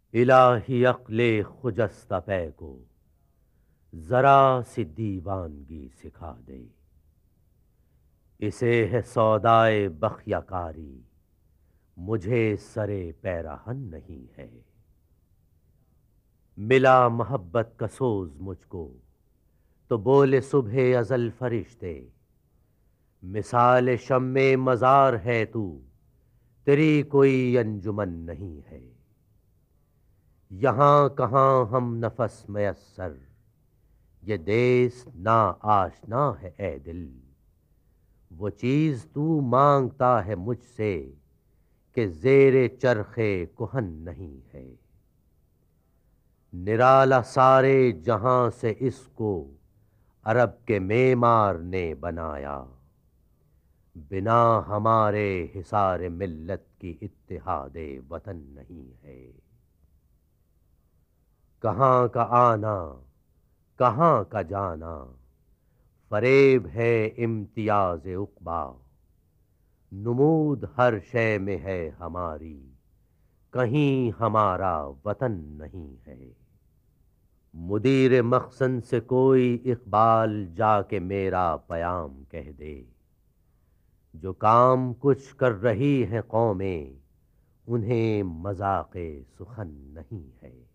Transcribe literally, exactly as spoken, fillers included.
الہی عقل خجستہ پے کو ذرا سی دیوانگی سکھا دے، اسے ہے سودائے بخیہ کاری، مجھے سرے پیراہن نہیں ہے۔ ملا محبت کا سوز مجھ کو تو بولے صبح ازل فرشتے، مثال شمع مزار ہے تو، تیری کوئی انجمن نہیں ہے۔ یہاں کہاں ہم نفس میسر، یہ دیس نا آشنا ہے اے دل، وہ چیز تو مانگتا ہے مجھ سے کہ زیر چرخ کہن نہیں ہے۔ نرالا سارے جہاں سے اس کو عرب کے معمار نے بنایا، بنا ہمارے حصار ملت کی اتحاد وطن نہیں ہے۔ کہاں کا آنا کہاں کا جانا، فریب ہے امتیاز عقبا، نمود ہر شے میں ہے ہماری، کہیں ہمارا وطن نہیں ہے۔ مدیر مخزن سے کوئی اقبال جا کے میرا پیام کہہ دے، جو کام کچھ کر رہی ہیں قومیں، انہیں مذاق سخن نہیں ہے۔